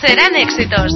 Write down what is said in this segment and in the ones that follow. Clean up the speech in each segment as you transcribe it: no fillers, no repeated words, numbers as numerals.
Serán éxitos.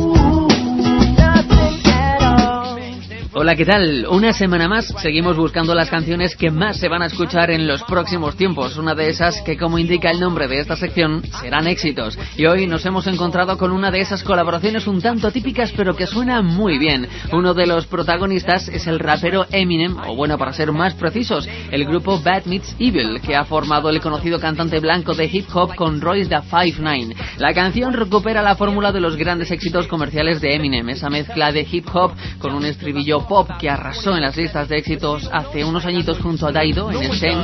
Hola, ¿qué tal? Una semana más seguimos buscando las canciones que más se van a escuchar en los próximos tiempos. Una de esas que, como indica el nombre de esta sección, serán éxitos. Y hoy nos hemos encontrado con una de esas colaboraciones un tanto típicas, pero que suena muy bien. Uno de los protagonistas es el rapero Eminem, o bueno, para ser más precisos, el grupo Bad Meets Evil, que ha formado el conocido cantante blanco de hip hop con Royce da 5'9". La canción recupera la fórmula de los grandes éxitos comerciales de Eminem, esa mezcla de hip hop con un estribillo pop que arrasó en las listas de éxitos hace unos añitos junto a Daido en el Zen.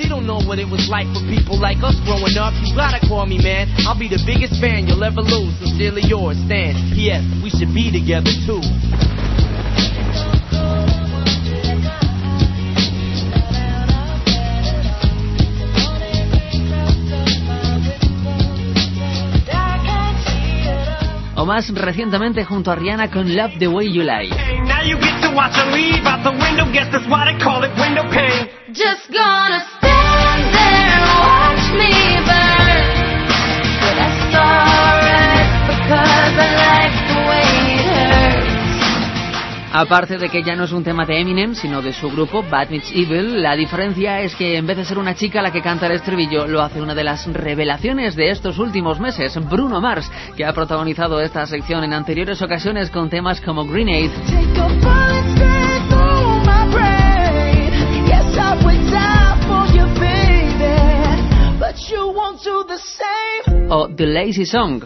O más recientemente junto a Rihanna con Love the Way You Lie. Just gonna stand there and watch me burn, but that's alright because I like the way it hurts. Aparte de que ya no es un tema de Eminem, sino de su grupo Bad Meets Evil, la diferencia es que en vez de ser una chica la que canta el estribillo, lo hace una de las revelaciones de estos últimos meses, Bruno Mars, que ha protagonizado esta sección en anteriores ocasiones con temas como Grenade o The Lazy Song.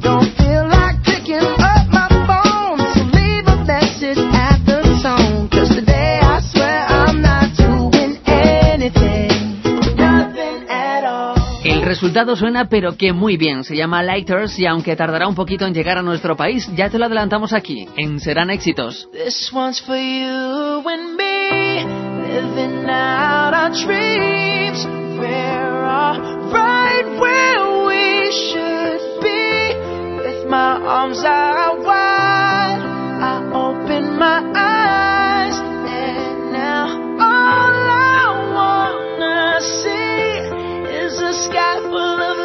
El resultado suena pero que muy bien, se llama Lighters y aunque tardará un poquito en llegar a nuestro país, ya te lo adelantamos aquí, en Serán Éxitos. This one's for you and me, living out our dreams, we're all right where we should be, with my arms out wide, I open my eyes, and now all I wanna see is a sky full of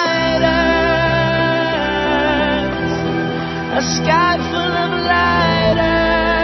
lighters, a sky full of lighters.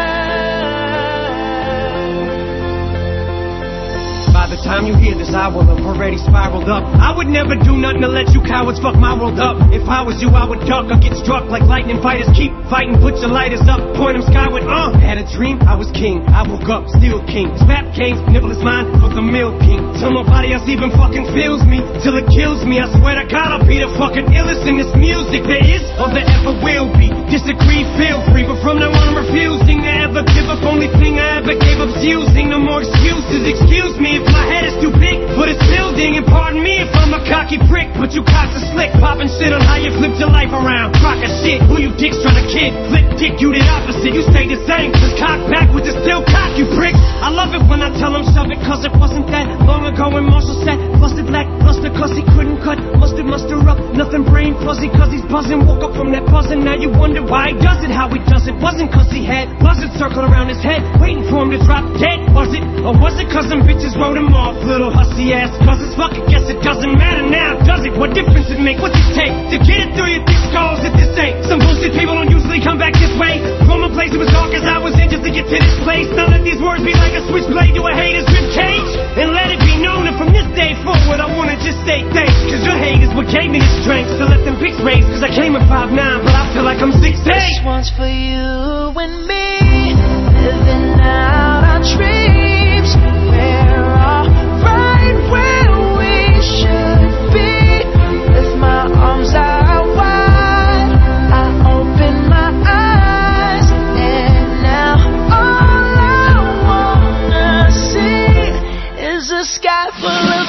By the time you hear this, I will have already spiraled up. I would never do nothing to let you cowards fuck my world up. If I was you, I would duck or get struck like lightning fighters. Keep fighting, put your lighters up, point them skyward. Had a dream, I was king. I woke up, still king. This rap game's nibble is mine for the milk king. Till nobody else even fucking feels me, till it kills me. I swear to God, I'll be the fucking illest in this music there is or there ever will be. Disagree, feel free, but from now on I'm refusing to ever give up. Only thing I ever gave up's using. No more excuses. Excuse me if my head is too big for this building, and pardon me if I'm a cocky prick, but you cocks are slick, popping shit on how you flipped your life around. Crock of shit, who you dicks trying to kid? Flip dick, you the opposite, you stay the same. Just cock backwards and still cock, you pricks. I love it when I tell them shove it, cause it wasn't that long ago when Marshall said busted black, luster cause he couldn't cut, muster up, nothing brain fuzzy cause he's buzzing. Woke up from that buzzing, now you wonder why he does it, how he does it. Wasn't cause he had buzzards circled around his head, waiting for him to drop dead, was it? Or was it cause some bitches wrote him off, little hussy ass cousins? Fuck it, guess it doesn't matter now, does it? What difference it make? What's it take to get it through your thick skulls if this ain't some bullshit? People don't usually come back this way from a place that was dark as I was in just to get to this place. Now let these words be like a switchblade to a hater's ribcage, and let it be known that from this day forward I wanna just say thanks, cause your hate is what gave me the strength to let them pics raise, cause I came at 5'9", but I feel like I'm 6'8". This one's for you and me, living out our dreams, we're all right where we should be, with my arms out wide, I open my eyes, and now all I wanna see is a sky full of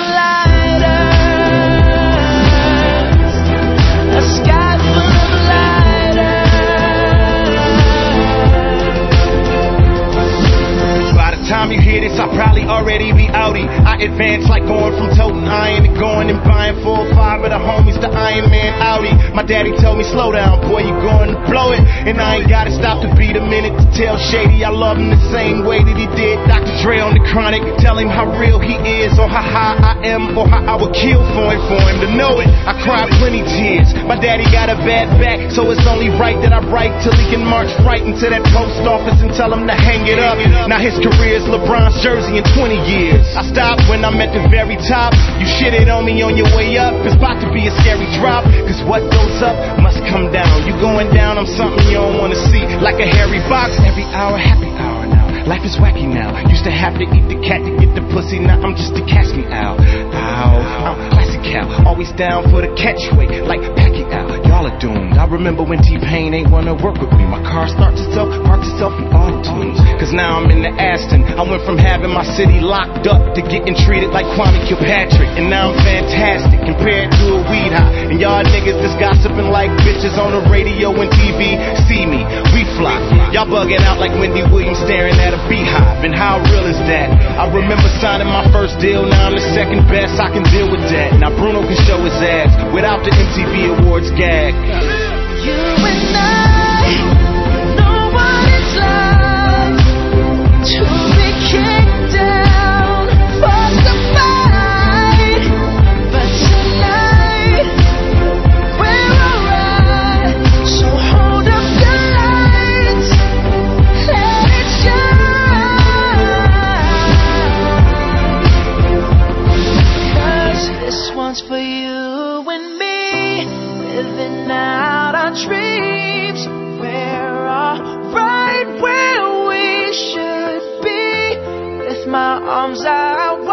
lighters, a sky full of lighters. By the time you hear this, I'll probably already be outie. I advance like going from toting iron to going and buying 4 or 5 of the homies to Iron Man Audi. My daddy told me, slow down, boy, you going to blow it. And I ain't gotta stop to beat a minute to tell Shady I love him the same way that he did Dr. Dre on the Chronic. Tell him how real he is, or how high I am, or how I would kill for him to know it. I cried plenty tears. My daddy got a bad back, so it's only right that I write till he can march right into that post office and tell him to hang it up. Now his career is LeBron's jersey in 20 years. I stopped when I'm at the very top. You shitted on me on your way up. It's about to be a scary drop, cause what goes up must come down. You going down, I'm something you don't wanna see. Like a hairy box, every hour, happy hour now. Life is wacky now. Used to have to eat the cat to get the pussy. Now I'm just a catch me out. Ow, I'm classic Cal. Always down for the catchweight, like Pacquiao. Y'all are doomed. I remember when T-Pain ain't wanna work with me. My car starts itself, parks itself in auto-tunes. Cause now I'm in the Aston. I went from having my city locked up to getting treated like Kwame Kilpatrick. And now I'm fantastic compared to a weed high. And y'all niggas just gossiping like bitches on the radio and TV. See me, we fly. Y'all bugging out like Wendy Williams staring at a beehive. And how real is that? I remember signing my first deal. Now I'm the second best, I can deal with that. Now Bruno can show his ass without the MTV Awards gag. You and I know what it's like to be kicked down, forced to fight. But tonight we're alright. So hold up your lights, let it shine. 'Cause this one's for you and me, living out our dreams. We're all right where we should be. With my arms out